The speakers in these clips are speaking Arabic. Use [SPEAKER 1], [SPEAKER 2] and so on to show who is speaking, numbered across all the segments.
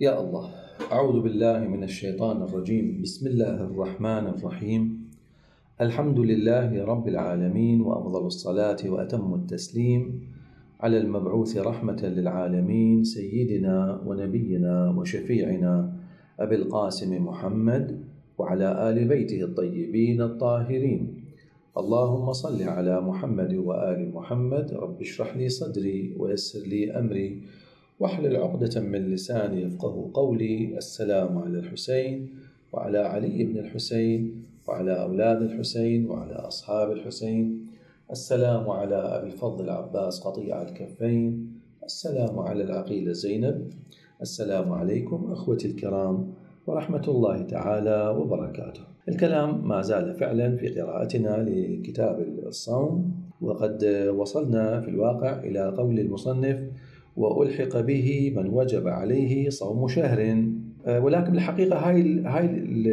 [SPEAKER 1] يا الله، أعوذ بالله من الشيطان الرجيم. بسم الله الرحمن الرحيم. الحمد لله رب العالمين، وأفضل الصلاة وأتم التسليم على المبعوث رحمة للعالمين سيدنا ونبينا وشفيعنا أبي القاسم محمد وعلى آل بيته الطيبين الطاهرين. اللهم صل على محمد وآل محمد. رب اشرح لي صدري ويسر لي أمري واحلل عقدة من لساني يفقه قولي. السلام على الحسين وعلى علي بن الحسين وعلى أولاد الحسين وعلى أصحاب الحسين. السلام على أبي الفضل العباس قطيع الكفين. السلام على العقيلة زينب. السلام عليكم أخوتي الكرام ورحمة الله تعالى وبركاته. الكلام ما زال فعلا في قراءتنا لكتاب الصوم، وقد وصلنا في الواقع إلى قول المصنف: وألحق به من وجب عليه صوم شهر. ولكن الحقيقة هاي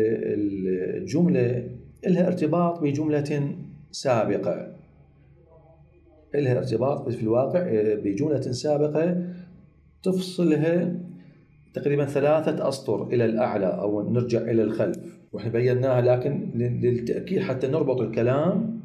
[SPEAKER 1] الجملة لها ارتباط بجملة سابقة، لها ارتباط في الواقع بجملة سابقة تفصلها تقريبا 3 أسطر إلى الأعلى أو نرجع إلى الخلف، وإحنا بيناها، لكن للتأكيد حتى نربط الكلام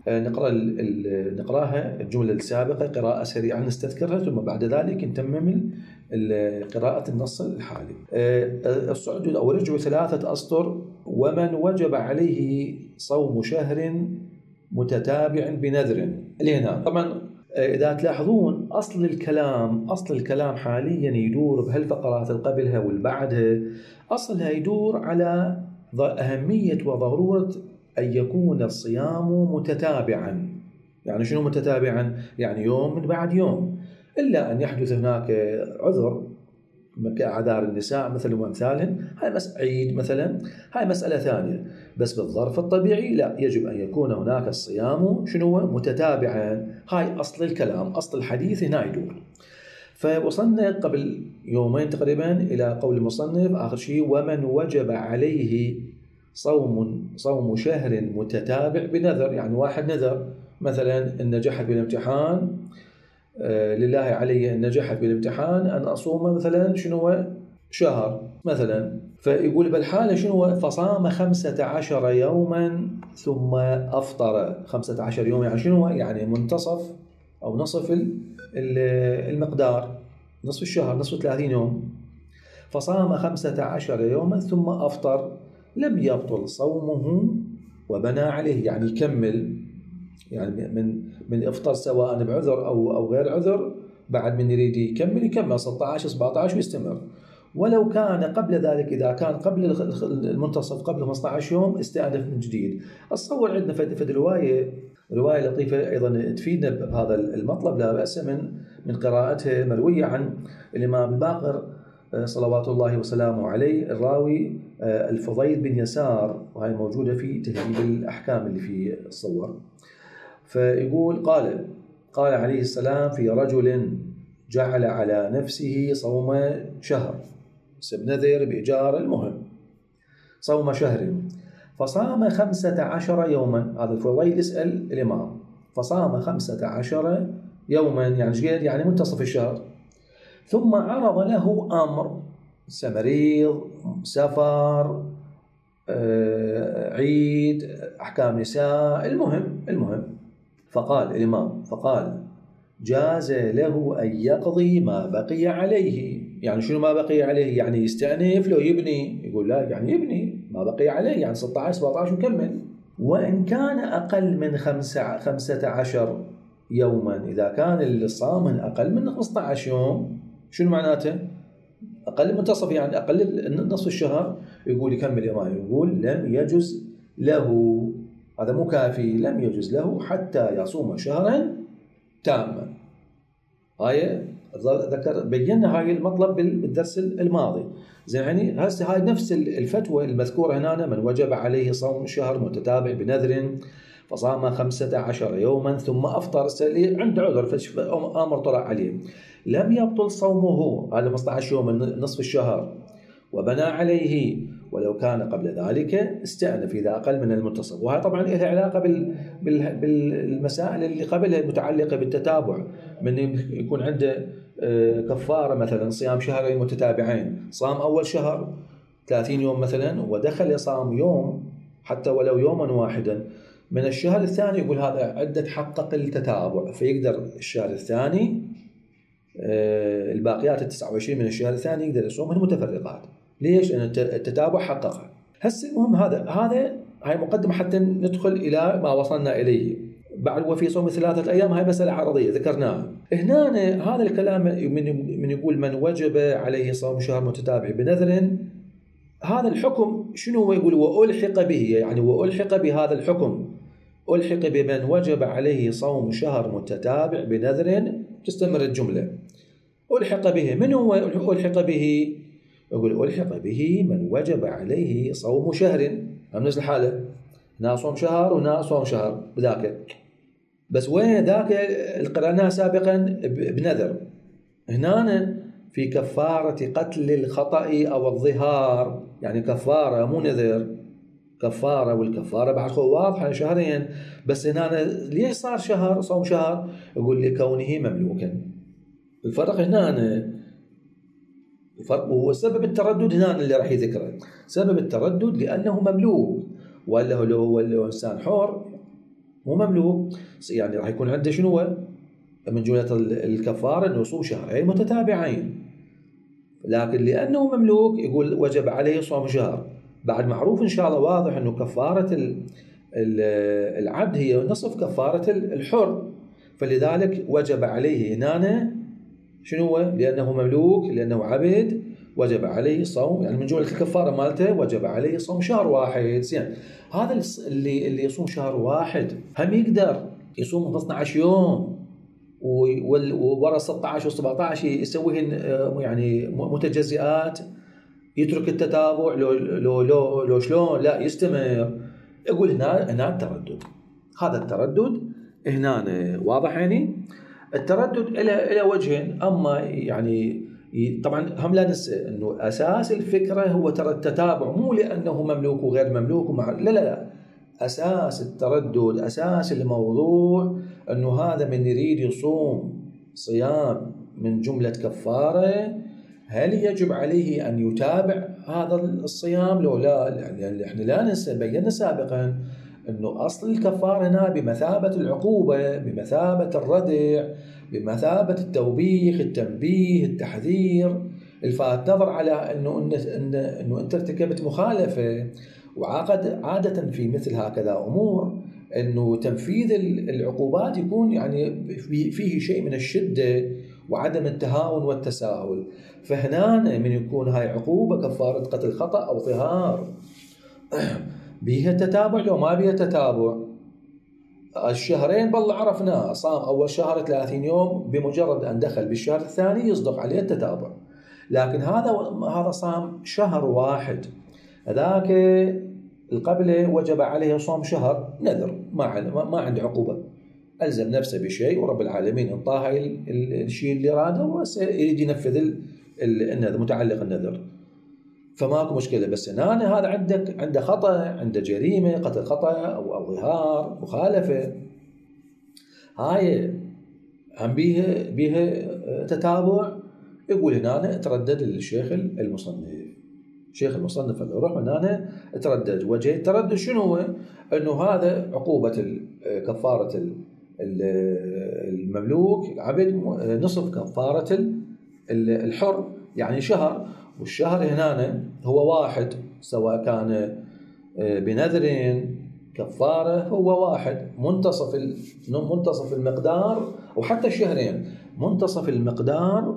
[SPEAKER 1] نقراها الجملة السابقة قراءة سريعة نستذكرها، ثم بعد ذلك نتمم قراءة النص الحالي. الصعد أو رجع 3 أسطر: ومن وجب عليه صوم شهر متتابع بنذر. هنا طبعا إذا تلاحظون أصل الكلام حاليا يدور بهالفقرات اللي قبلها والبعدها، أصلها يدور على أهمية وضرورة أن يكون الصيام متتابعا. يعني شنو متتابعا؟ يعني يوم من بعد يوم، إلا أن يحدث هناك عذر كأعذار النساء مثل وأمثالهن، هاي عيد مثلا، هاي مسألة ثانية. بس بالظرف الطبيعي لا، يجب أن يكون هناك الصيام شنو متتابعا. هاي أصل الكلام، أصل الحديث هنا يدور. فوصلنا قبل يومين تقريبا إلى قول المصنف آخر شيء: ومن وجب عليه صوم شهر متتابع بنذر. يعني واحد نذر مثلا إن نجحت بالامتحان، لله علي إن نجحت بالامتحان أن أصوم مثلا شنو شهر مثلا، فيقول بالحالة شنو فصام 15 يوما ثم أفطر. 15 يوم يعني شنو؟ يعني منتصف أو نصف المقدار، نصف الشهر، نصف 30 يوم. فصام 15 يوما ثم أفطر لم يبطل صومه وبنى عليه. يعني يكمل، يعني من افطر سواء بعذر او غير عذر، بعد من يريد يكمل 16 17 ويستمر. ولو كان قبل ذلك، اذا كان قبل المنتصف قبل 15 يوم استأنف من جديد. اتصور عندنا في روايه لطيفه ايضا تفيدنا بهذا المطلب، لا باس من قراءتها، مرويه عن الامام الباقر صلوات الله وسلامه عليه، الراوي الفضيل بن يسار، وهي موجوده في تهذيب الاحكام اللي في الصور. فيقول: قال عليه السلام في رجل جعل على نفسه صوم شهر، نذر بإيجار، المهم صوم شهر، فصام 15 يوما. هذا الفضيل يسأل الإمام: فصام 15 يوما يعني شقد؟ يعني منتصف الشهر. ثم عرض له أمر، مريض، سفر، عيد، أحكام نساء، المهم فقال الإمام جاز له أن يقضي ما بقي عليه. يعني شنو ما بقي عليه؟ يعني يستأنف لو يبني؟ يقول لا، يعني يبني ما بقي عليه، يعني 16 17 وكمل. وإن كان أقل من 15 يوما، إذا كان الصوم أقل من 15 يوم، شنو معناته؟ أقل منتصف، يعني أقل نصف الشهر، يقول يكمل يومين. يقول لم يجوز له، هذا مو كافي، لم يجوز له حتى يصوم شهرا تاما. هاي بينا هاي المطلب بالدرس الماضي. زين، يعني هسه هاي نفس الفتوى المذكورة هنا: من وجب عليه صوم شهر متتابع بنذر فصام 15 يوما ثم أفطر، عند عذر أمر طلع عليه، لم يبطل صومه، هذا 15 يوم من نصف الشهر، وبنى عليه ولو كان قبل ذلك استأنف إذا أقل من المنتصف. وهذا طبعا لها علاقة بالمسائل اللي قبلها المتعلقة بالتتابع، من يكون عنده كفارة مثلا صيام شهرين متتابعين، صام أول شهر 30 يوم مثلا ودخل يصام يوم حتى ولو يوما واحدا من الشهر الثاني، يقول هذا عدة حقق التتابع، فيقدر الشهر الثاني الباقيات 29 من الشهر الثاني يقدر يصومهن متفرقات. ليش؟ لأن التتابع حققها. هسه المهم هاي مقدمة حتى ندخل إلى ما وصلنا إليه بعد. وفي صوم 3 أيام هاي مسألة عرضية ذكرناها هنا. هذا الكلام من يقول من وجب عليه صوم شهر متتابع بنذر، هذا الحكم شنو هو؟ يقول وألحق به، يعني وألحق بهذا الحكم، ألحق بمن وجب عليه صوم شهر متتابع بنذر، تستمر الجملة. ألحق به، من هو ألحق به؟ يقول ألحق به من وجب عليه صوم شهر. هم نفس الحالة، هنا صوم شهر وهنا صوم شهر بذاك، بس وين ذاك القرناء سابقا بنذر، هنا في كفارة قتل الخطأ أو الظهار، يعني كفارة مو نذر، كفارة، والكفارة بعد واضحة شهرين، بس هنا ليش صار شهر صوم شهر؟ يقول لكونه مملوكا. الفرق هنا، الفرق هو سبب التردد هنا اللي راح يذكره، سبب التردد لأنه مملوك، ولا هو إنسان حر مو مملوك، يعني راح يكون عنده شنو من جملة الكفارة إنه يصوم شهرين متتابعين، لكن لأنه مملوك يقول وجب عليه صوم شهر. بعد معروف إن شاء الله واضح إنه كفارة العبد هي نصف كفارة الحر، فلذلك وجب عليه هنا شنو؟ لأنه مملوك، لأنه عبد، وجب عليه صوم، يعني من جملة الكفارة مالته وجب عليه صوم شهر واحد. زين، هذا اللي يصوم شهر واحد هم يقدر يصوم 12 يوم وورا 16 و17 يسويهن يعني متجزئات، يترك التتابع لو شلون؟ لا، يستمر. يقول هنا التردد، هذا التردد هنا واضح. يعني التردد إلى وجهين، أما يعني طبعا هم لا ننسى أنه أساس الفكرة هو ترى التتابع، مو لأنه مملوك وغير مملوك لا، أساس التردد، أساس الموضوع أنه هذا من يريد يصوم صيام من جملة كفارة، هل يجب عليه أن يتابع هذا الصيام لو لا؟ يعني احنا لا ننسى بينا سابقا أنه أصل الكفارة هنا بمثابة العقوبة، بمثابة الردع، بمثابة التوبيخ، التنبيه، التحذير، الفات نظر على أنه أنت ارتكبت مخالفة. وعادة في مثل هكذا أمور أنه تنفيذ العقوبات يكون يعني فيه شيء من الشدة وعدم التهاون والتساهل. فهنا من يكون هاي عقوبة كفارة قتل خطأ أو ظهار بيها تتابع لو ما بيها تتابع. الشهرين بالله عرفناه، صام أول شهر 30 يوم، بمجرد أن دخل بالشهر الثاني يصدق عليه التتابع. لكن هذا صام شهر واحد، ذاك القبل وجب عليه صوم شهر نذر، ما عنده عقوبة، ألزم نفسه بشيء ورب العالمين انطاه الشيء اللي راده ويريد ينفذ النذر، متعلق النذر، فماكو مشكلة. بس هنا هذا عنده خطأ، عنده جريمة قتل خطأ أو ظهار مخالفة، هاي هم بيها تتابع. يقول هنا تردد الشيخ المصنف، شيخ المصنف اللي روح من هنا تردد. وجه التردد شنو هو؟ انه هذا عقوبة كفارة المملوك العبد نصف كفارة الحر، يعني شهر، والشهر هنا هو واحد، سواء كان بنذر كفارة هو واحد، منتصف المقدار، وحتى الشهرين منتصف المقدار.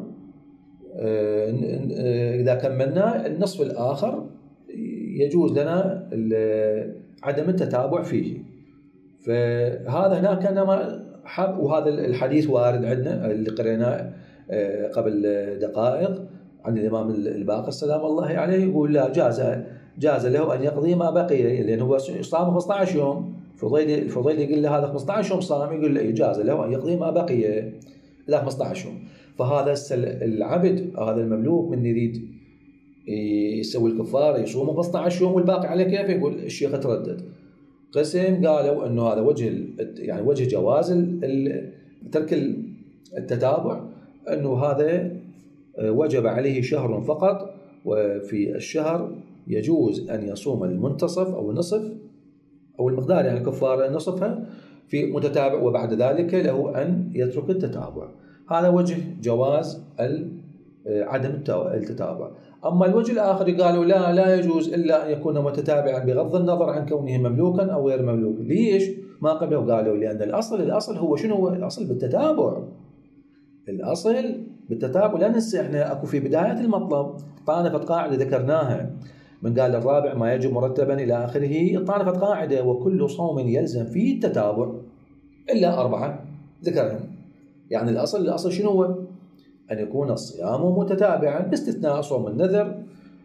[SPEAKER 1] إذا كملنا النصف الآخر يجوز لنا عدم التتابع فيه. فهذا هناك أنا حب، وهذا الحديث وارد عندنا اللي قريناه قبل دقائق عن الإمام الباقر سلام الله عليه، يقول لا، جاز له أن يقضي ما بقي، لأنه هو صام 15 يوم. الفضيل يقول له هذا 15 يوم صام، يقول له جاز له أن يقضي ما بقي إلى 15 يوم. فهذا العبد، هذا المملوك، من يريد يسوي الكفارة يصوم 15 يوم والباقي عليه كيف؟ يقول الشيخ تردد. قسم قالوا انه هذا وجه جواز ترك التتابع، انه هذا وجب عليه شهر فقط، وفي الشهر يجوز ان يصوم المنتصف او النصف او المقدار، يعني كفارة نصفها في متتابع، وبعد ذلك له ان يترك التتابع. هذا وجه جواز عدم التتابع. أما الوجه الآخر قالوا لا يجوز إلا أن يكون متتابعا بغض النظر عن كونه مملوكا أو غير مملوك. ليش ما قبله؟ قالوا لأن الأصل هو شنو هو؟ الأصل بالتتابع. الأصل بالتتابع. لا ننسى إحنا أكو في بداية المطلب طانفة قاعدة ذكرناها من قال الرابع ما يجب مرتبا إلى آخره، طانفة قاعدة وكل صوم يلزم فيه التتابع إلا 4 ذكرهم. يعني الأصل شنو هو؟ أن يكون الصيام متتابعا باستثناء صوم النذر،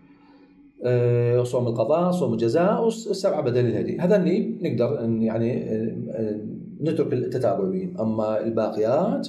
[SPEAKER 1] صوم القضاء، صوم الجزاء، والسبعة بدل الهدي. هذا اللي نقدر يعني نترك التتابع به. أما الباقيات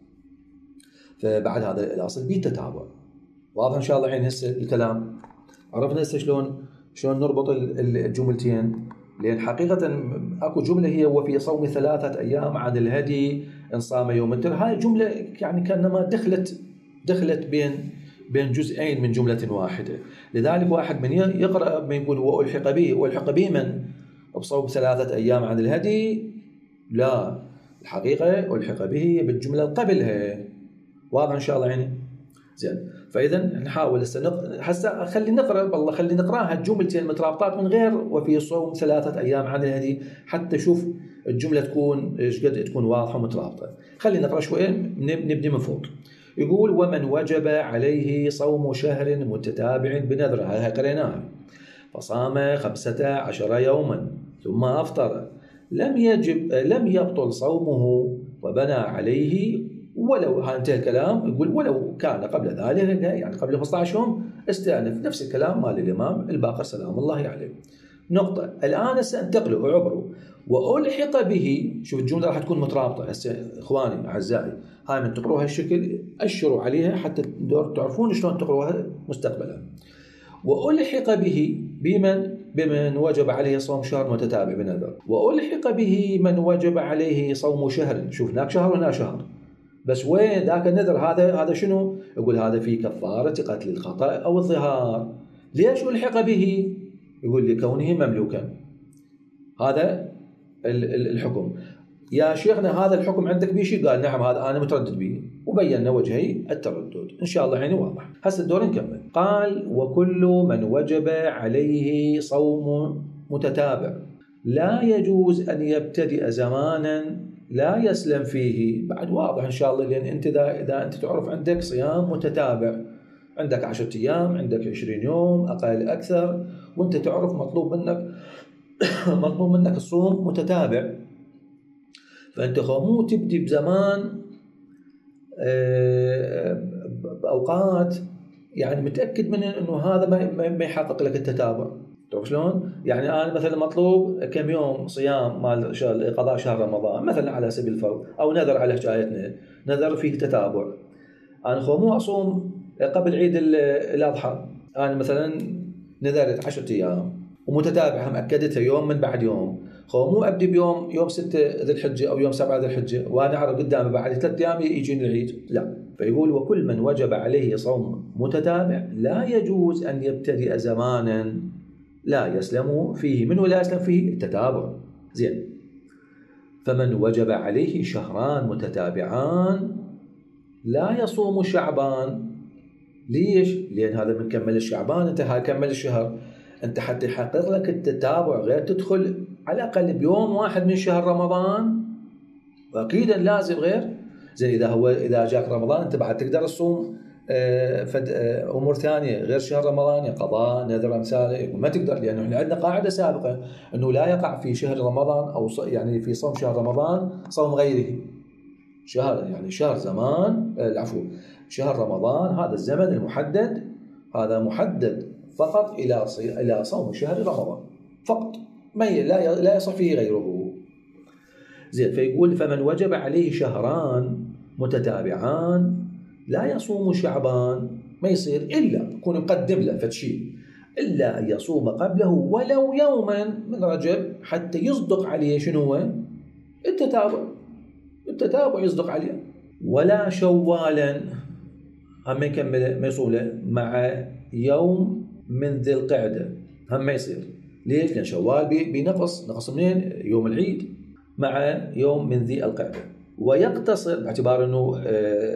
[SPEAKER 1] فبعد هذا الأصل به التتابع. واضح إن شاء الله؟ الحين هسه الكلام عرفنا هسه شلون نربط الجملتين. لأن حقيقة أكو جملة هي وفي صوم 3 أيام عن الهدي إن صام يوم التر. هاي الجملة يعني كأنما دخلت بين جزئين من جملة واحدة. لذلك واحد من يقرأ من يقول وألحق به من بصوم 3 أيام عن الهدي، لا، الحقيقة ألحق به بالجملة قبلها. واضح إن شاء الله يعني؟ زين. فإذا نحاول هسه خلي نقراها الجملتين المترابطات من غير وفي صوم 3 أيام عن الهدي، حتى شوف الجملة تكون ايش قد تكون واضحة ومترابطة. خلي نقرأ شوية، نبدأ من فوق. يقول ومن وجب عليه صوم شهر متتابع بنذر، هذا قريناها، فصام 15 يوما ثم أفطر، لم يبطل صومه وبنى عليه ولو، انتهى الكلام. يقول ولو كان قبل ذلك، يعني قبل 15 يوم استأنف. نفس الكلام مال الإمام الباقر سلام الله عليه. نقطة. الآن سأنتقل أعبر وألحق به. شوف الجملة راح تكون مترابطة. هسه إخواني أعزائي، هاي من تقروها الشكل أشروا عليها حتى تعرفون شلون تقروها مستقبلا. وألحق به بمن وجب عليه صوم شهر متتابع بنذر، وألحق به من وجب عليه صوم شهر. شوف هناك شهر وهنا شهر، بس وين ذاك النذر؟ هذا شنو؟ يقول هذا في كفارة قتل الخطأ أو الظهار. ليش ألحق به؟ يقول لكونه مملوكا. هذا الحكم. يا شيخنا هذا الحكم عندك به شيء؟ قال نعم هذا أنا متردد به، وبينا وجهي التردد إن شاء الله يعني واضح. هسه الدور نكمل. قال وكل من وجب عليه صوم متتابع لا يجوز أن يبتدئ زمانا لا يسلم فيه. بعد واضح إن شاء الله. لأن أنت إذا أنت تعرف عندك صيام متتابع، عندك 10 أيام، عندك 20 يوم أقل أكثر، وأنت تعرف مطلوب منك الصوم متتابع، فأنت مو تبدي بزمان بأوقات يعني متأكد من أنه هذا ما يحقق لك التتابع. تعرف شلون؟ يعني أنا مثلا مطلوب كم يوم صيام مال قضاء شهر رمضان مثلا على سبيل الفرض، أو نذر على حكايتنا، نذر فيه تتابع. أنا مو أصوم قبل عيد الأضحى، أنا مثلا نذرت 10 أيام ومتتابعة مأكدتها يوم من بعد يوم، مو أبدي يوم 6 ذي الحجة أو يوم 7 ذي الحجة وأنا أعرف قدامي بعد 3 أيام يجيني العيد، لا. فيقول وكل من وجب عليه صوم متتابع لا يجوز أن يبتدئ زمانا لا يسلم فيه منه، لا يسلم فيه التتابع. زين. فمن وجب عليه شهران متتابعان لا يصوم شعبان. ليش؟ لأن هذا من كمل الشعبان، انت كمل الشهر، انت حتى يحقق لك التتابع غير تدخل على الأقل بيوم واحد من شهر رمضان، وأكيدا لازم غير. زين إذا جاك رمضان أنت بعد تقدر تصوم أمور ثانية غير شهر رمضان، قضاء نذر أمثاله، ما تقدر. لأنه إحنا عندنا قاعدة سابقة أنه لا يقع في شهر رمضان أو يعني في صوم شهر رمضان صوم غيره. شهر زمان شهر رمضان هذا الزمن المحدد، هذا محدد فقط إلى صوم شهر رمضان فقط، لا يصح فيه غيره. زين. فيقول فمن وجب عليه شهران متتابعان لا يصوم شعبان. ما يصير إلا يكون مقدم له فتشي، إلا أن يصوم قبله ولو يوما من رجب حتى يصدق عليه شنو هو التتابع يصدق عليه. ولا شوالا هم ما يكمل ما يصوم له مع يوم من ذي القعدة هم ما يصير. ليش؟ لأن شوال بنقص منين؟ يوم العيد مع يوم من ذي القعدة. ويقتصر باعتبار أنه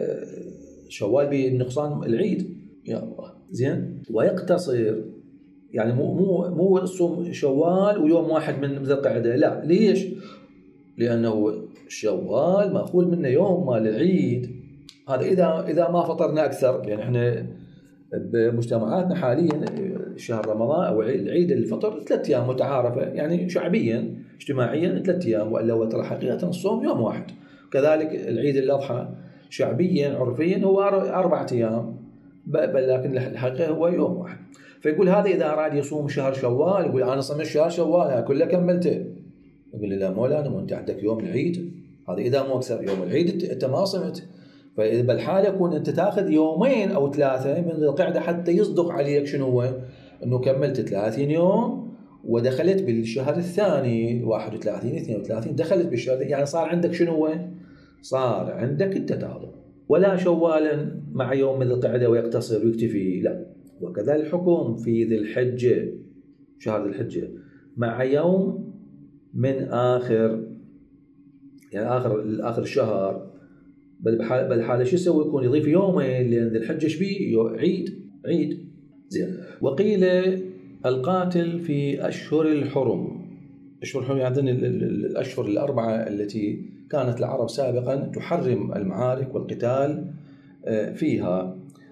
[SPEAKER 1] شوال بنقصان العيد يا الله زين. ويقتصر يعني مو صوم شوال ويوم واحد من ذي القعدة، لا. ليش؟ لأنه شوال مأخوذ منه يوم مال العيد. هذا إذا ما فطرنا أكثر، لأن إحنا بمجتمعاتنا حاليا شهر رمضان أو العيد الفطر 3 أيام متعارفة، يعني شعبيا اجتماعيا 3 أيام، وإلا هو ترى حقيقة الصوم يوم واحد. كذلك العيد الأضحى شعبيا عرفيا هو 4 أيام، بل لكن الحقيقة هو يوم واحد. فيقول هذا إذا أراد يصوم شهر شوال يقول أنا صمت شهر شوال كله كملته، يقول لا مولانا وأنت عندك يوم العيد، هذا إذا مو أكثر يوم العيد أنت ما صمت. فإذا بالحالة يكون أنت تأخذ 2 أو 3 من القعدة حتى يصدق عليك شنو هو أنه كملت 30 يوم ودخلت بالشهر الثاني 31 32 دخلت بالشهر، يعني صار عندك شنو هو؟ صار عندك التتابع. ولا شوالا مع يوم من القعدة ويقتصر ويكتفي، لا. وكذا الحكم في ذي الحجة شهر ذي الحجة مع يوم من آخر يعني آخر الشهر، بالحالة شو يسوي؟ يكون يضيف يومين، لأن ذي الحجة شبيه عيد زين. وقيل القاتل في أشهر الحرم. أشهر الحرم يعني الأشهر الأربعة التي كانت العرب سابقا تحرم المعارك والقتال فيها،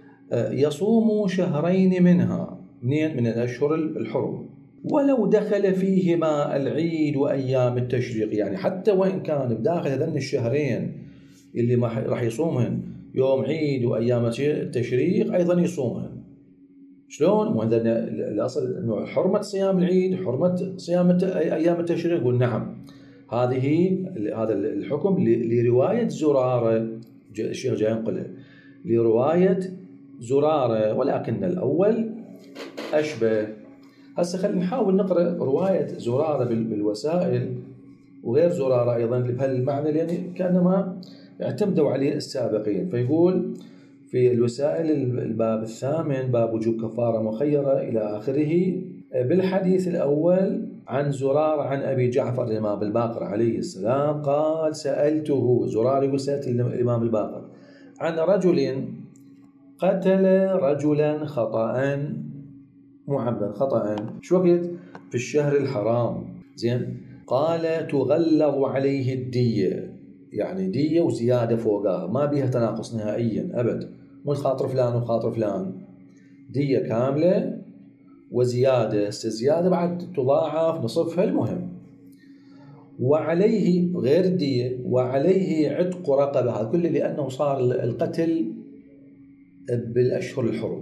[SPEAKER 1] يصوم شهرين منها من الأشهر الحرم ولو دخل فيهما العيد وأيام التشريق. يعني حتى وإن كان بداخل هذين الشهرين اللي راح يصومهن يوم عيد وأيام التشريق أيضا يصومهن. شلون؟ وهذا الأصل أنه حرمة صيام العيد حرمة صيام أيام التشريق. يقول نعم هذا الحكم لرواية زرارة، الشيخ جاي ينقلها لرواية زرارة، ولكن الأول أشبه. هسه خلينا نحاول نقرأ رواية زرارة بالوسائل وغير زرارة أيضا بهالمعنى، لأن كأنما اعتمدوا عليه السابقين. فيقول في الوسائل الباب 8 باب وجوب كفارة مخيرة إلى آخره. بالحديث الأول عن زرار عن أبي جعفر الإمام الباقر عليه السلام قال سألته، زرار يقول سألت الإمام الباقر عن رجل قتل رجلا خطأ مو عمدا خطأ شو وقت في الشهر الحرام زين. قال تغلظ عليه الدية، يعني دية وزيادة فوقها ما بيها تناقص نهائيا أبد، مو خاطر فلان وخاطر فلان، دية كاملة وزيادة، الزيادة بعد تضاعف نصفها المهم. وعليه غير الدية وعليه عتق رقبة، هذا كله لأنه صار القتل بالأشهر الحرم،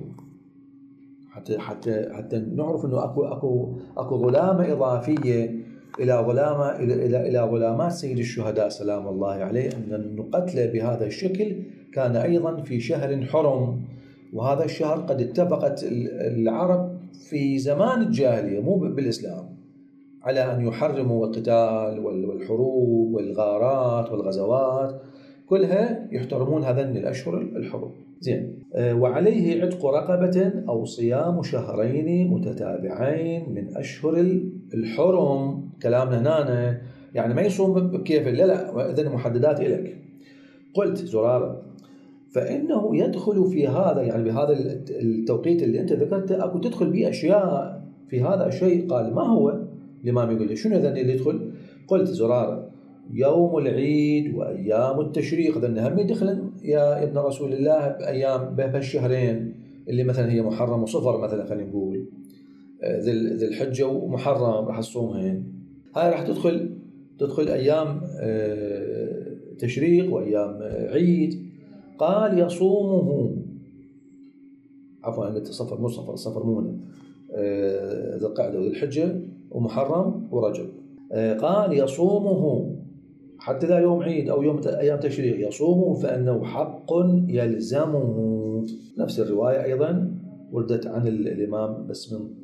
[SPEAKER 1] حتى نعرف أنه أكو ظلامة إضافية إلى ظلامات سيد الشهداء سلام الله عليه، أن قتله بهذا الشكل كان أيضا في شهر حرم. وهذا الشهر قد اتفقت العرب في زمان الجاهلية مو بالإسلام على أن يحرموا القتال والحروب والغارات والغزوات، كلها يحترمون هذين الأشهر الحرم زين. وعليه عتق رقبة أو صيام شهرين متتابعين من أشهر الحرم. كلامنا هنا يعني ما يصوم بكيف، لا إذن محددات إليك. قلت زرارة فإنه يدخل في هذا، يعني بهذا التوقيت اللي أنت ذكرته أكو تدخل به أشياء في هذا الشيء. قال ما هو؟ الإمام يقول لي شنو ذن اللي يدخل؟ قلت زرارة يوم العيد وأيام التشريق، ذن هم يدخلن يا ابن رسول الله بأيام بهالشهرين اللي مثلا هي محرم وصفر مثلا، خلينا نقول ذي الحجة ومحرم راح تصومهن، هاي راح تدخل أيام تشريق وأيام عيد. قال يصومه عفوا أنت صفر مو صفر مو من ذي القعدة وذي الحجة ومحرم ورجب. قال يصومه حتى إذا يوم عيد أو يوم أيام تشريق يصومه فإنه حق يلزمه. نفس الرواية أيضا وردت عن الإمام بس من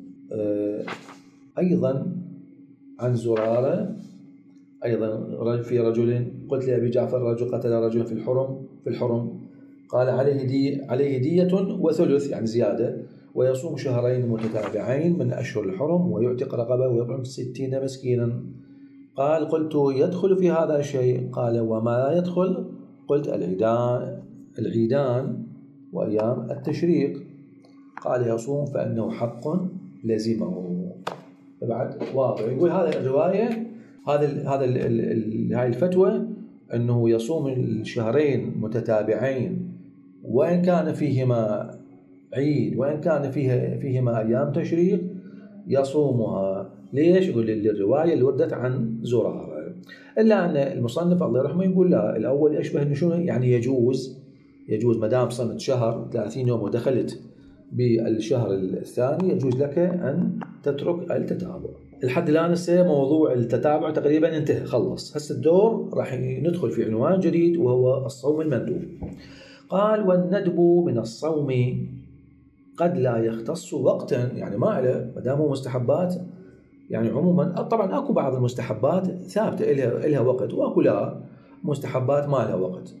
[SPEAKER 1] أيضا عن زرارة أيضا في رجل قلت لأبي جعفر رجل قتل رجلا في الحرم قال عليه دية وثلث يعني زيادة، ويصوم شهرين متتابعين من أشهر الحرم ويعتق رقبة ويطعم 60 مسكينا. قال قلت يدخل في هذا شيء؟ قال وما يدخل؟ قلت العيدان وأيام التشريق. قال يصوم فإنه حق لزمه. فبعد واضح يقول هذه الرواية هاي الفتوى أنه يصوم الشهرين متتابعين وإن كان فيهما عيد وإن كان فيهما أيام تشريق يصومها. ليش؟ يقول للرواية اللي وردت عن زرارة. إلا أن المصنف الله يرحمه يقول لا، الأول يشبه أنه شنو يعني يجوز ما دام صمت شهر 30 يوم ودخلت بالشهر الثاني يجوز لك أن تترك التتابع. الحد الآن موضوع التتابع تقريبا انتهى خلص. هسه الدور راح ندخل في عنوان جديد وهو الصوم المندوب. قال والندب من الصوم قد لا يختص وقتا، يعني ما له ما دام مستحبات يعني عموما. طبعا اكو بعض المستحبات ثابته لها وقت واكو لا مستحبات ما لها وقت.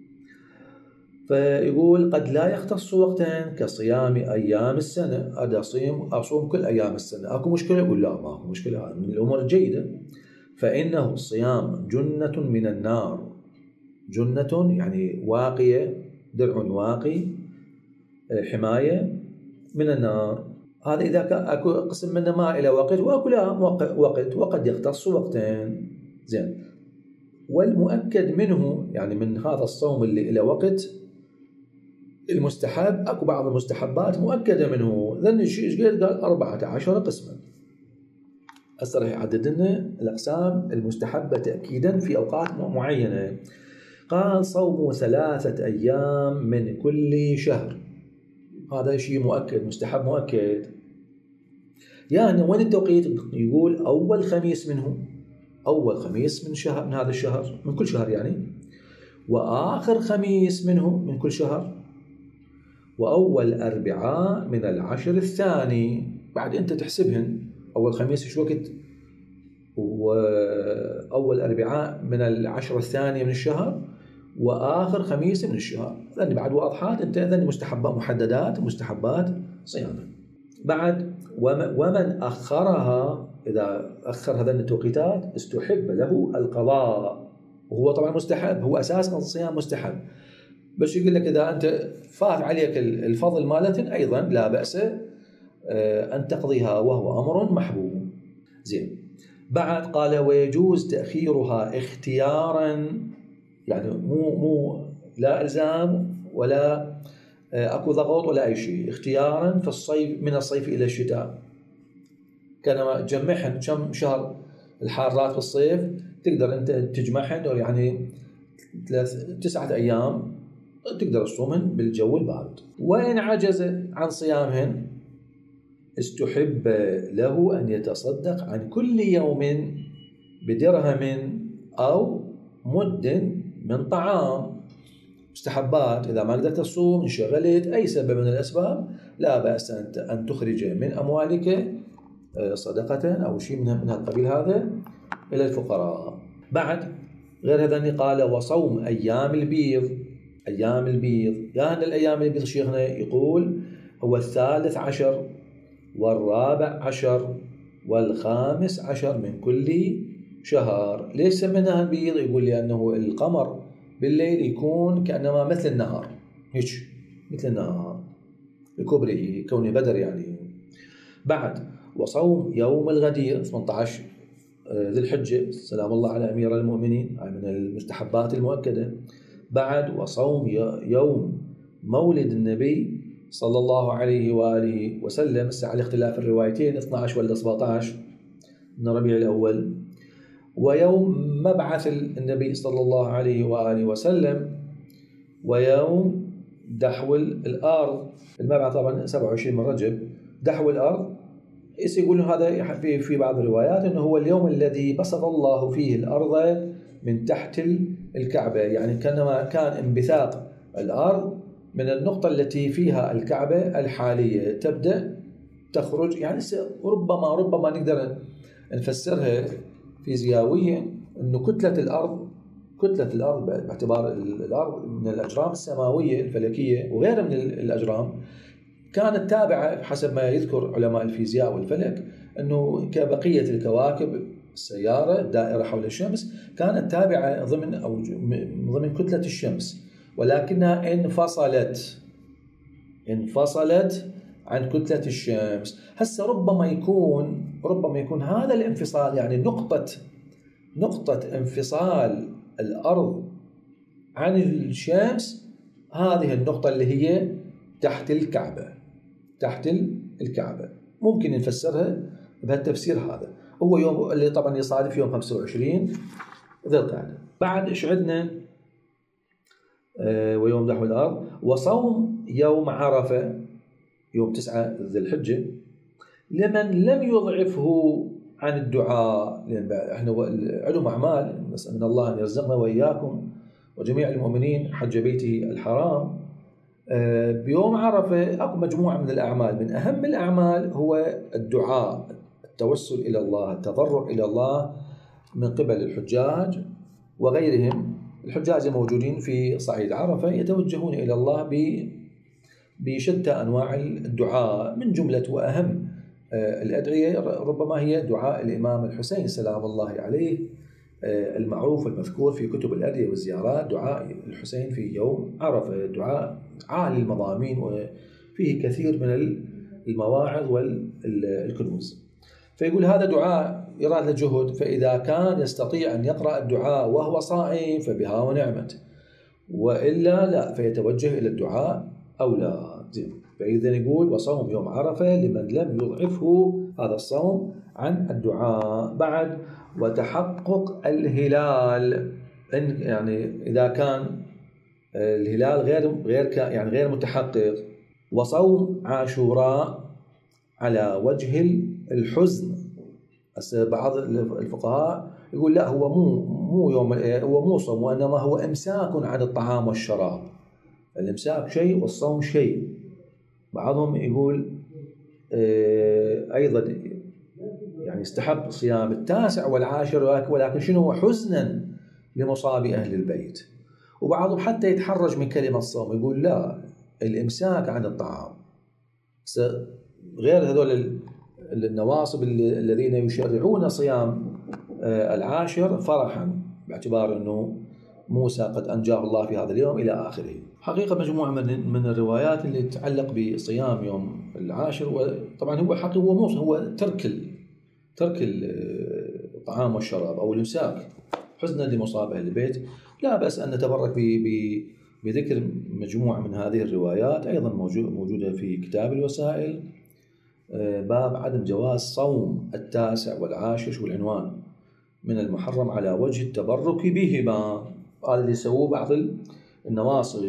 [SPEAKER 1] فيقول قد لا يختص وقتا كصيام ايام السنه، اصوم كل ايام السنه اكو مشكله؟ يقول لا ما اكو مشكله، هذا من الامور الجيده. فانه الصيام جنه من النار، جنه يعني واقيه، درع واقي حمايه من النار. هذا إذا أكو قسم منه ما إلى وقت وأكو لا وقت وقد يختص وقتين. زين. والمؤكد منه يعني من هذا الصوم اللي إلى وقت المستحب أكو بعض المستحبات مؤكدة منه. ذن الشيء قال 14 قسما. هسه راح يعدد لنا الأقسام المستحبة تأكيدا في أوقات معينة. قال صوم 3 أيام من كل شهر، هذا شيء مؤكد مستحب مؤكد. يعني وين التوقيت؟ يقول أول خميس منه، أول خميس من شهر من هذا الشهر من كل شهر يعني، وآخر خميس منه من كل شهر، وأول أربعاء من العشر الثاني. بعد أنت تحسبهن أول خميس إيش وقت وأول أربعاء من العشر الثاني من الشهر وآخر خميس من الشهر. لأن بعد واضحات أنت ذني مستحبات محددات مستحبات صيانة. بعد ومن أخرها إذا أخر هذين التوقيتات استحب له القضاء، وهو طبعا مستحب، هو أساسا الصيام مستحب، بس يقول لك إذا أنت فات عليك الفضل مالتن أيضا لا بأس أن تقضيها وهو أمر محبوب. زين. بعد قال ويجوز تأخيرها اختيارا، يعني مو لا إلزام ولا أكو ضغط ولا أي شيء، اختيارا في الصيف من الصيف إلى الشتاء. كان تجمعهن كم شهر الحارات في الصيف تقدر أنت تجمعهن يعني 9 أيام تقدر تصومهن بالجو البارد. وإن عجز عن صيامهن استحب له أن يتصدق عن كل يوم بدرهم أو مد من طعام. مستحبات إذا ما قدرت تصوم انشغلت أي سبب من الأسباب لا بأس أن تخرج من أموالك صدقة أو شيء من القبيل هذا إلى الفقراء. بعد غير هذا قال وصوم أيام البيض. أيام البيض يعني الأيام البيض شيخنا يقول هو 13 و14 و15 من كل شهر. ليش سميناها البيض؟ يقول لأنه القمر بالليل يكون كأنما مثل النهار، هيك مثل النهار لكبره كونه بدر يعني. بعد وصوم يوم الغدير 18 ذي الحجة سلام الله على أمير المؤمنين من المستحبات المؤكدة. بعد وصوم يوم مولد النبي صلى الله عليه وآله وسلم، على اختلاف الروايتين 12 ولا 17 من ربيع الأول. ويوم مبعث النبي صلى الله عليه وآله وسلم، ويوم دحول الأرض. المبعث طبعا 27 من رجب، دحول الأرض يقولون هذا في بعض الروايات أنه هو اليوم الذي بسط الله فيه الأرض من تحت الكعبة، يعني كانما كان انبثاق الأرض من النقطة التي فيها الكعبة الحالية تبدأ تخرج. يعني ربما نقدر نفسرها فيزيائيا أنه كتلة الأرض باعتبار الأرض من الأجرام السماوية الفلكية وغيرها من الأجرام كانت تابعة حسب ما يذكر علماء الفيزياء والفلك أنه كبقية الكواكب السيارة الدائرة حول الشمس كانت تابعة ضمن كتلة الشمس، ولكنها انفصلت عن كتلة الشمس. هسه ربما يكون هذا الانفصال، يعني نقطة انفصال الأرض عن الشمس، هذه النقطة اللي هي تحت الكعبة. ممكن نفسرها بهالتفسير هذا. هو يوم اللي طبعا يصادف يوم 25 ذي القعدة. بعد ايش عندنا؟ ويوم دحو الأرض، وصوم يوم عرفة يوم 9 ذي الحجة لمن لم يضعفه عن الدعاء. لأن احنا عندهم أعمال، نسأل من الله أن يرزقنا وإياكم وجميع المؤمنين حج بيته الحرام. بيوم عرفة أكو مجموعة من الأعمال، من أهم الأعمال هو الدعاء، التوسل إلى الله، التضرع إلى الله من قبل الحجاج وغيرهم. الحجاج الموجودين في صعيد عرفة يتوجهون إلى الله بشتى أنواع الدعاء، من جملة وأهم الأدعية ربما هي دعاء الإمام الحسين سلام الله عليه، المعروف والمذكور في كتب الأدعية والزيارات، دعاء الحسين في يوم عرفة، دعاء عالي المضامين وفيه كثير من المواعظ والكنوز. فيقول هذا دعاء يراد له جهد، فإذا كان يستطيع أن يقرأ الدعاء وهو صائم فبها ونعمت، وإلا لا فيتوجه إلى الدعاء أو لا. فإذا يقول وصوم يوم عرفة لمن لم يضعفه هذا الصوم عن الدعاء. بعد وتحقق الهلال، يعني إذا كان الهلال غير متحقق. وصوم عاشوراء على وجه الحزن. بعض الفقهاء يقول لا، هو مو صوم، وإنما هو إمساك عن الطعام والشراب. الإمساك شيء والصوم شيء. بعضهم يقول أيضا يعني استحب صيام 9 و10، ولكن شنو هو؟ حزنا لمصاب أهل البيت. وبعضهم حتى يتحرج من كلمة الصوم، يقول لا، الإمساك عن الطعام. غير هذول النواصب الذين يشرعون صيام 10 فرحا باعتبار أنه موسى قد أنجاه الله في هذا اليوم إلى آخره. حقيقة مجموعة من الروايات اللي تتعلق بصيام يوم 10، وطبعا هو ترك الطعام والشراب أو الإمساك حزنا لمصاب أهل البيت. لا بأس أن نتبرك بذكر مجموعة من هذه الروايات، أيضا موجودة في كتاب الوسائل، باب عدم جواز صوم 9 و10، والعنوان من المحرم على وجه التبرك بهما. هذا اللي يسووه بعض النواصب،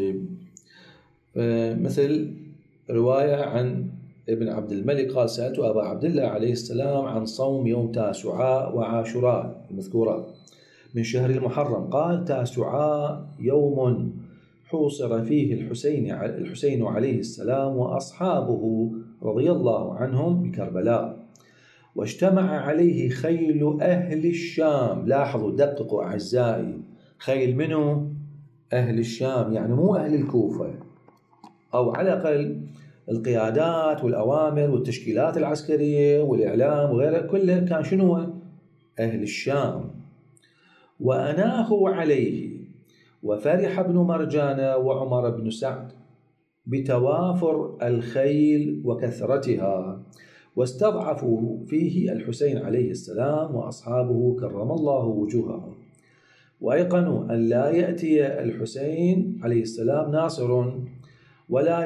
[SPEAKER 1] مثل رواية عن ابن عبد الملك قال سألت أبا عبد الله عليه السلام عن صوم يوم تاسعاء وعاشوراء المذكورات من شهر المحرم، قال تاسعاء يوم حوصر فيه الحسين عليه السلام وأصحابه رضي الله عنهم بكربلاء، واجتمع عليه خيل أهل الشام. لاحظوا، دققوا أعزائي، خيل منه؟ أهل الشام، يعني مو أهل الكوفة، أو على الأقل القيادات والأوامر والتشكيلات العسكرية والإعلام وغيرها كلها كان شنو؟ أهل الشام. وأناخوا عليه، وفرح ابن مرجانة وعمر بن سعد بتوافر الخيل وكثرتها، واستضعفوا فيه الحسين عليه السلام وأصحابه كرم الله وجوههم، وأيقنوا أن لا يأتي الحسين عليه السلام ناصر ولا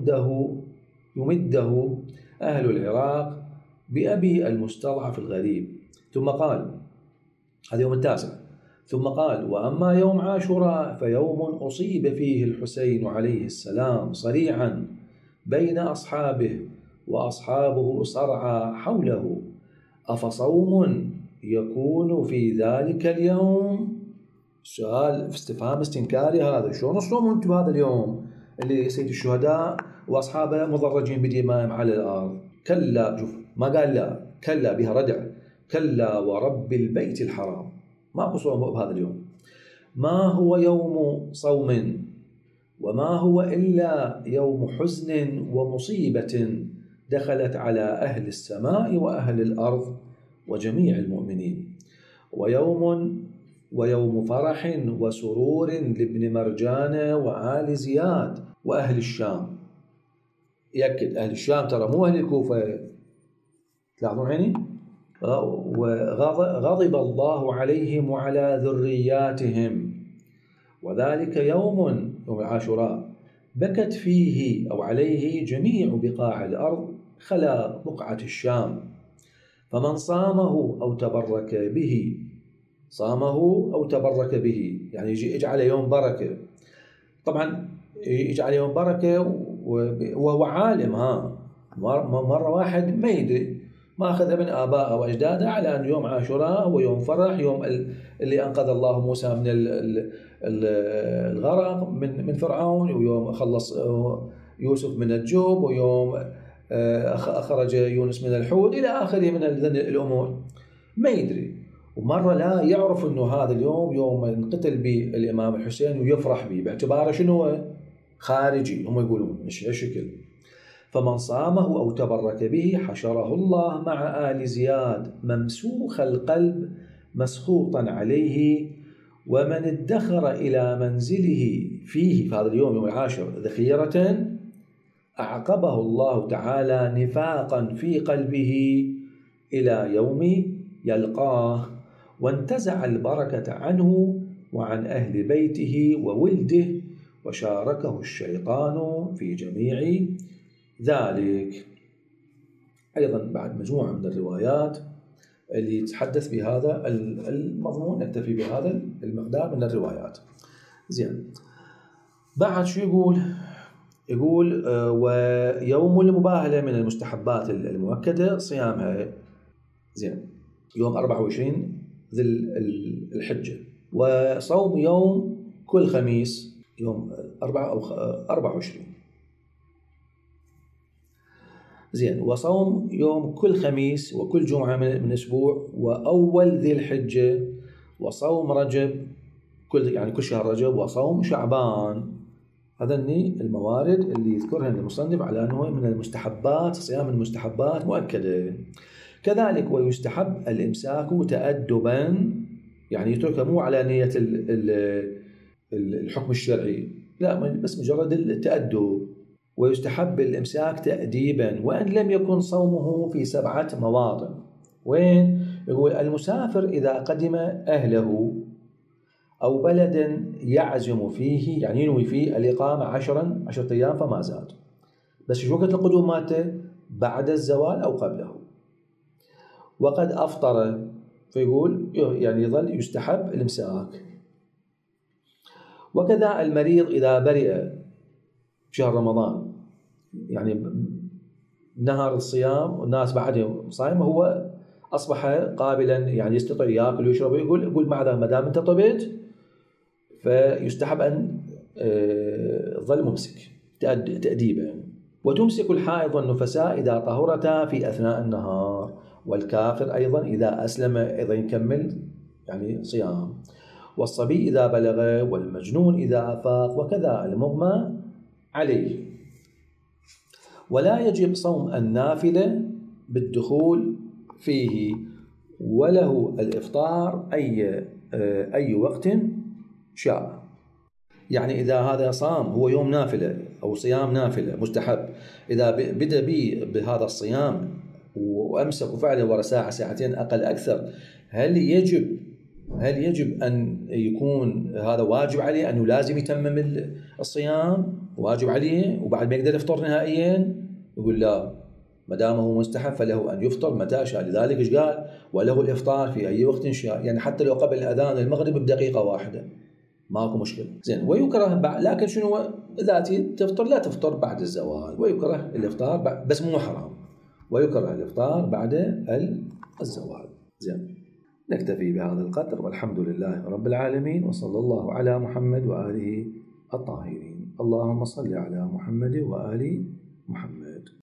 [SPEAKER 1] يمده أهل العراق بأبي المستضعف الغريب. ثم قال، هذا يوم 9، ثم قال وأما يوم عاشوراء فيوم أصيب فيه الحسين عليه السلام صريعا بين أصحابه وأصحابه صرعى حوله، أفصوم يكون في ذلك اليوم؟ السؤال في استفهام استنكاري هذا، شلون تصوموا انتم هذا اليوم اللي سيد الشهداء واصحابه مضرجين بدمائهم على الارض؟ كلا، شوف ما قال لا، كلا بها ردع، كلا ورب البيت الحرام، ماكو صوم بهذا اليوم. ما هو يوم صوم وما هو إلا يوم حزن ومصيبة دخلت على أهل السماء وأهل الأرض وجميع المؤمنين، ويوم فرح وسرور لابن مرجان وآل زياد وأهل الشام. يأكد أهل الشام ترى مو أهل الكوفة، تلاحظون هنا وغضب الله عليهم وعلى ذرياتهم، وذلك يوم عاشوراء بكت فيه أو عليه جميع بقاع الأرض خلا بقعة الشام، فمن صامه أو تبرك به، صامه أو تبرك به يعني يجعل يوم بركة. طبعا يجعل يوم بركة وهو عالم، مرة واحد ما يدري، ما أخذ من آبائه وأجداده على أن يوم عاشوراء هو يوم فرح، يوم اللي أنقذ الله موسى من الغرق من فرعون، ويوم خلص يوسف من الجب، ويوم أخرج يونس من الحوت إلى آخره من الأمور، ما يدري. ومرة لا يعرف أنه هذا اليوم يوم انقتل به الإمام الحسين ويفرح به باعتباره شنو خارجي، هم يقولون الشكل. فمن صامه أو تبرك به حشره الله مع آل زياد ممسوخ القلب مسخوطا عليه، ومن ادخر إلى منزله فيه في هذا اليوم يوم العاشر ذخيرة أعقبه الله تعالى نفاقا في قلبه إلى يوم يلقاه، وانتزع البركة عنه وعن أهل بيته وولده، وشاركه الشيطان في جميع ذلك. أيضا بعد مجموعة من الروايات اللي يتحدث بهذا المضمون، نكتفي بهذا المقدار من الروايات. زين، بعد شو يقول ويوم المباهلة من المستحبات المؤكدة صيامها. زين، يوم 24 ذي الحجة، وصوم يوم كل خميس يوم 24. زين، وصوم يوم كل خميس وكل جمعة من أسبوع، وأول ذي الحجة، وصوم رجب كل شهر رجب، وصوم شعبان. هذني الموارد اللي يذكرها المصنف على أنه من المستحبات، صيام المستحبات مؤكدة. كذلك ويستحب الإمساك تأدبا، يعني يتركه مو على نية الحكم الشرعي، لا بس مجرد التأدب. ويستحب الإمساك تأديبا وأن لم يكن صومه في 7 مواطن. وين؟ يقول المسافر إذا قدم أهله أو بلدا يعزم فيه، يعني ينوي فيه الإقامة 10 أيام فما زاد، بس شو وقت القدوم مالته؟ بعد الزوال أو قبله. وقد أفطر، فيقول يعني يظل يستحب الإمساك. وكذا المريض إذا برئ شهر رمضان، يعني نهار الصيام والناس بعدهم صايم، هو أصبح قابلا يعني يستطيع يأكل ويشرب، يقول مع ذلك ما دام أنت طبيت فيستحب أن ظل ممسك تأديبا. وتمسك الحائض والنفساء إذا طهرتا في أثناء النهار، والكافر أيضا إذا أسلم أيضا يكمل يعني صيام، والصبي إذا بلغ، والمجنون إذا أفاق، وكذا المغمى عليه. ولا يجب صوم النافلة بالدخول فيه، وله الإفطار أي وقت شاء. يعني إذا هذا صام هو يوم نافلة أو صيام نافلة مستحب، إذا بدأ بهذا الصيام وأمسك فعلا ورا ساعة ساعتين أقل أكثر، هل يجب أن يكون هذا واجب عليه أنه لازم يتمم الصيام واجب عليه وبعد ما يقدر يفطر نهائيا؟ يقول لا، ما دام هو مستحب فله أن يفطر متى شاء. لذلك إيش قال؟ وله الإفطار في أي وقت شاء، يعني حتى لو قبل أذان المغرب بدقيقة واحدة ماكو مشكلة. زين، ويكره لكن شنو إذا تفطر لا تفطر بعد الزوال، ويكره الإفطار بس مو حرام، ويكره الإفطار بعد الزوال. زين، نكتفي بهذا القدر، والحمد لله رب العالمين، وصلى الله على محمد وآله الطاهرين. اللهم صل على محمد وآل محمد.